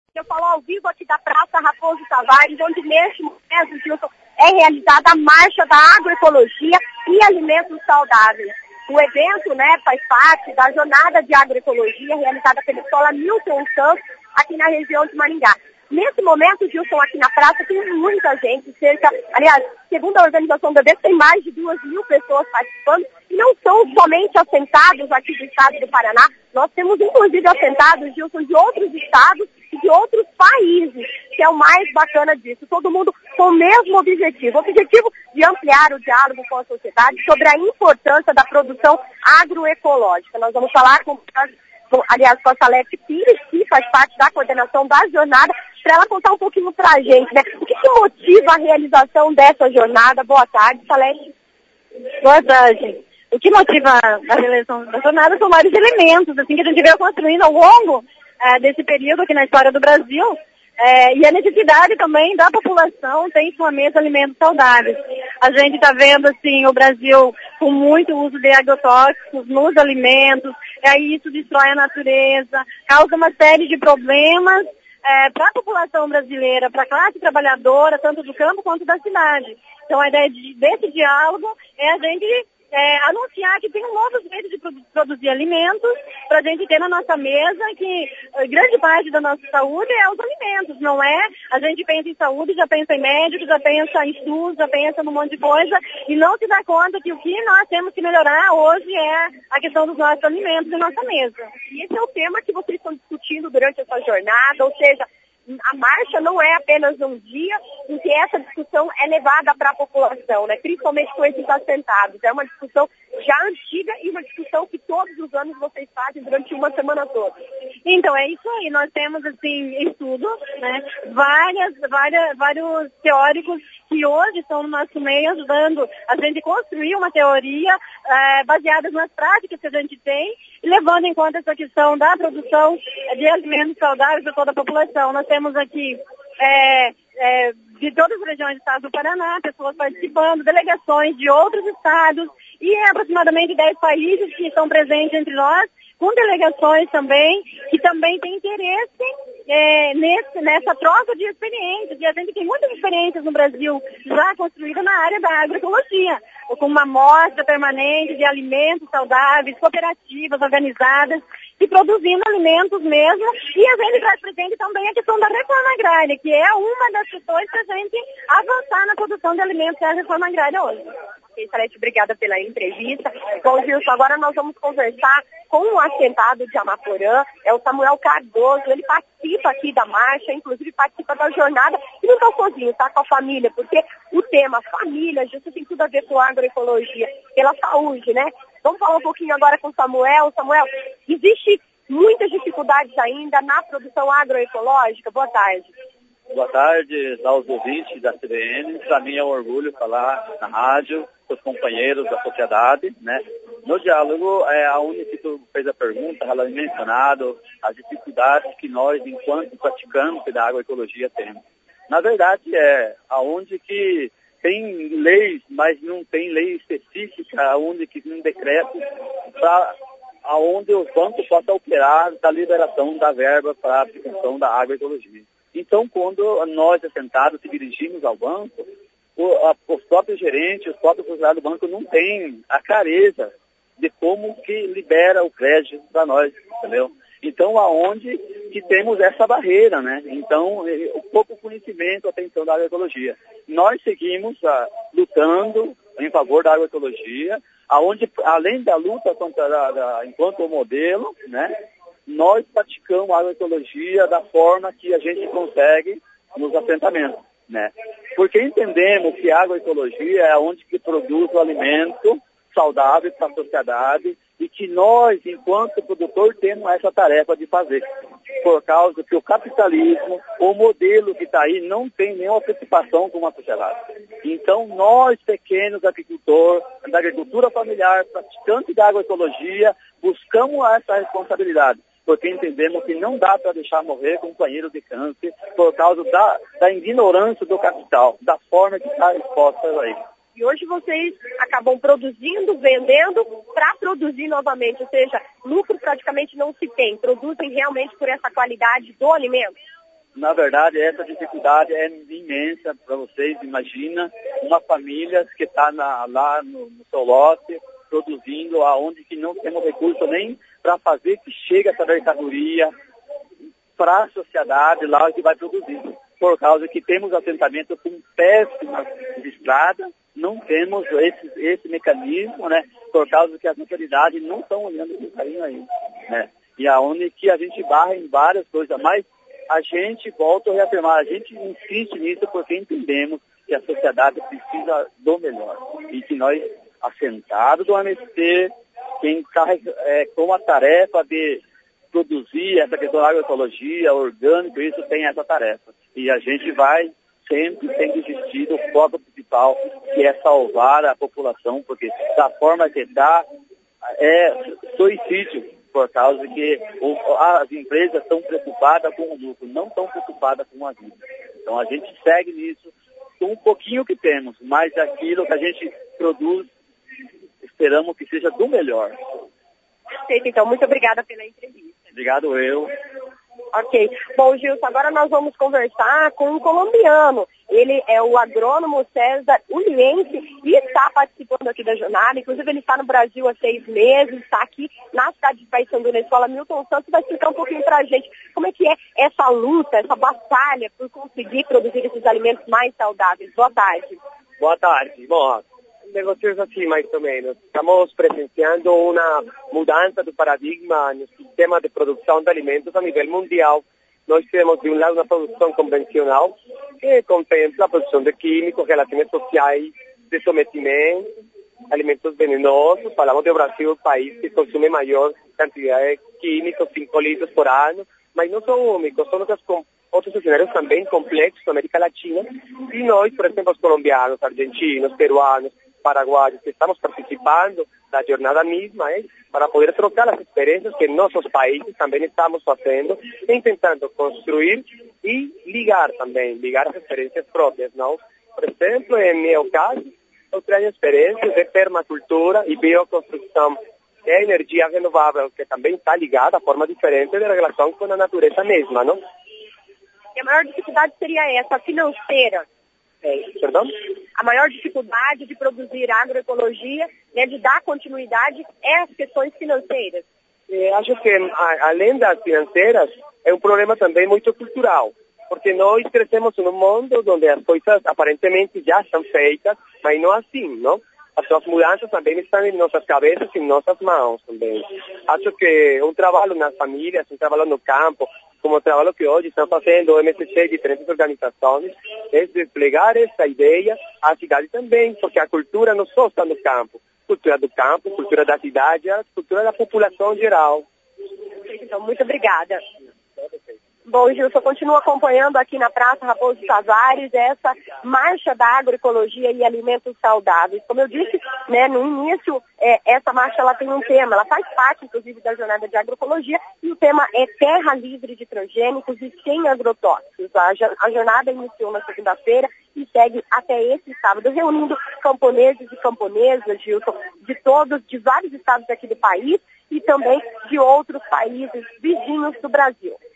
Eu falo ao vivo aqui da Praça Raposo Tavares, onde neste momento, Gilson, é realizada a Marcha da Agroecologia e Alimentos Saudáveis. O evento, faz parte da Jornada de Agroecologia realizada pela Escola Milton Santos, aqui na região de Maringá. Nesse momento, Gilson, aqui na praça tem muita gente, segundo a organização do evento, tem mais de 2.000 pessoas participando, e não são somente assentados aqui do estado do Paraná, nós temos inclusive assentados, Gilson, de outros estados e de outros países, que é o mais bacana disso, todo mundo com o mesmo objetivo, o objetivo de ampliar o diálogo com a sociedade sobre a importância da produção agroecológica. Nós vamos falar com a Salete Pires, que faz parte da coordenação da jornada, para ela contar um pouquinho para a gente, O que motiva a realização dessa jornada? Boa tarde, Salete. Boa tarde. O que motiva a realização da jornada são vários elementos, assim, que a gente veio construindo ao longo desse período aqui na história do Brasil, e a necessidade também da população ter em sua mesa alimentos saudáveis. A gente está vendo, assim, o Brasil com muito uso de agrotóxicos nos alimentos, e aí isso destrói a natureza, causa uma série de problemas para a população brasileira, para a classe trabalhadora, tanto do campo quanto da cidade. Então a ideia desse diálogo é a gente anunciar que tem um novo jeito de produzir alimentos para a gente ter na nossa mesa, que grande parte da nossa saúde é os alimentos, não é? A gente pensa em saúde, já pensa em médicos, já pensa em estudos, já pensa num monte de coisa e não se dá conta que o que nós temos que melhorar hoje é a questão dos nossos alimentos e nossa mesa. E esse é o tema que vocês estão discutindo durante essa jornada, ou seja, a marcha não é apenas um dia em que essa discussão é levada para a população, principalmente com esses assentados. É uma discussão já antiga e uma discussão que todos os anos vocês fazem durante uma semana toda. Então, é isso aí. Nós temos, assim, estudos, vários teóricos que hoje estão no nosso meio ajudando a gente construir uma teoria baseada nas práticas que a gente tem e levando em conta essa questão da produção de alimentos saudáveis para toda a população. Nós temos aqui de todas as regiões do estado do Paraná, pessoas participando, delegações de outros estados e aproximadamente 10 países que estão presentes entre nós, com delegações também, que também têm interesse nessa troca de experiências. E a gente tem muitas experiências no Brasil já construídas na área da agroecologia, com uma amostra permanente de alimentos saudáveis, cooperativas organizadas e produzindo alimentos mesmo. E a gente traz presente também a questão da reforma agrária, que é uma das questões para a gente avançar na produção de alimentos, que é a reforma agrária hoje. Ok, Salete, obrigada pela entrevista. Bom, Gilson, agora nós vamos conversar com um assentado de Amaporã, é o Samuel Cardoso. Ele participa aqui da marcha, inclusive participa da jornada, e não está sozinho, está com a família, porque o tema família, Gilson, tem tudo a ver com a agroecologia, pela saúde, Vamos falar um pouquinho agora com o Samuel. Samuel, existe muitas dificuldades ainda na produção agroecológica? Boa tarde. Boa tarde aos ouvintes da CBN. Para mim é um orgulho falar na rádio, com os companheiros da sociedade, No diálogo, a Uni, que tu fez a pergunta, ela tem mencionado as dificuldades que nós, enquanto praticantes da agroecologia, temos. Na verdade, aonde que tem leis, mas não tem lei específica, aonde que tem um decreto para aonde os bancos possam operar da liberação da verba para a aplicação da agroecologia. Então, quando nós, assentados, se dirigimos ao banco, os próprios gerentes, os próprios funcionários do banco não têm a clareza de como que libera o crédito para nós, entendeu? Então, aonde que temos essa barreira, Então, o pouco conhecimento, atenção da agroecologia. Nós seguimos lutando em favor da agroecologia, aonde, além da luta enquanto modelo, nós praticamos a agroecologia da forma que a gente consegue nos assentamentos, Porque entendemos que a agroecologia é onde que produz o alimento saudável para a sociedade e que nós, enquanto produtor, temos essa tarefa de fazer. Por causa que o capitalismo, o modelo que está aí, não tem nenhuma preocupação com a sociedade. Então, nós, pequenos agricultores, da agricultura familiar, praticantes da agroecologia, buscamos essa responsabilidade. Porque entendemos que não dá para deixar morrer companheiros de câncer por causa da ignorância do capital, da forma que está exposta aí. E hoje vocês acabam produzindo, vendendo para produzir novamente, ou seja, lucro praticamente não se tem, produzem realmente por essa qualidade do alimento? Na verdade, essa dificuldade é imensa para vocês. Imagina uma família que está lá no seu lote, produzindo, aonde que não temos recurso nem para fazer que chegue essa mercadoria para a sociedade lá que vai produzir. Por causa que temos assentamento com péssimas estradas, não temos esse mecanismo, né? Por causa que as autoridades não estão olhando com carinho ainda, né? E aonde que a gente barra em várias coisas, mas a gente, volta a reafirmar, a gente insiste nisso porque entendemos que a sociedade precisa do melhor. E que nós, assentados do MST, quem está com a tarefa de produzir essa questão da agroecologia, orgânico, isso tem essa tarefa. E a gente vai sempre tem que existir do foco principal, que é salvar a população, porque da forma que está, é suicídio, por causa que as empresas estão preocupadas com o lucro, não estão preocupadas com a vida. Então a gente segue nisso, com um pouquinho que temos, mas aquilo que a gente produz, esperamos que seja do melhor. Perfeito, então, muito obrigada pela entrevista. Obrigado eu. Ok. Bom, Gilson, agora nós vamos conversar com um colombiano. Ele é o agrônomo César Uliense e está participando aqui da jornada. Inclusive, ele está no Brasil há 6 meses, está aqui na cidade de Paissandu, na Escola Milton Santos, e vai explicar um pouquinho para a gente como é que é essa luta, essa batalha por conseguir produzir esses alimentos mais saudáveis. Boa tarde. Boa tarde. Bom, o negócio é assim, mais ou menos. Estamos presenciando uma mudança do paradigma no sistema de produção de alimentos a nível mundial. Nós temos, de um lado, uma produção convencional, que contempla a produção de químicos, relações sociais, de sometimento, alimentos venenosos. Falamos do Brasil, o país que consome maior quantidade de químicos, 5 litros por ano, mas não são únicos, são outros cenários também complexos na América Latina. E nós, por exemplo, os colombianos, argentinos, peruanos, paraguaios, que estamos participando da jornada mesma, para poder trocar as experiências que nossos países também estamos fazendo, tentando construir e ligar as experiências próprias, não? Por exemplo, em meu caso, eu tenho experiências de permacultura e bioconstrução, que é energia renovável, que também está ligada a forma diferente de relação com a natureza mesma, não? E a maior dificuldade seria essa, financeira. Perdão? A maior dificuldade de produzir agroecologia, né, de dar continuidade, é as questões financeiras. Acho que, além das financeiras, é um problema também muito cultural, porque nós crescemos num mundo onde as coisas aparentemente já estão feitas, mas não assim, não? As suas mudanças também estão em nossas cabeças e em nossas mãos também. Acho que um trabalho nas famílias, um trabalho no campo, como o trabalho que hoje estão fazendo o MST e diferentes organizações, é desplegar essa ideia à cidade também, porque a cultura não só está no campo. Cultura do campo, cultura da cidade, a cultura da população geral. Então, muito obrigada. Bom, Gilson, continua acompanhando aqui na Praça Raposo Tavares essa marcha da agroecologia e alimentos saudáveis. Como eu disse, né, no início, essa marcha ela tem um tema, ela faz parte, inclusive, da jornada de agroecologia, e o tema é terra livre de transgênicos e sem agrotóxicos. A jornada iniciou na segunda-feira e segue até esse sábado, reunindo camponeses e camponesas, Gilson, de vários estados aqui do país e também de outros países vizinhos do Brasil.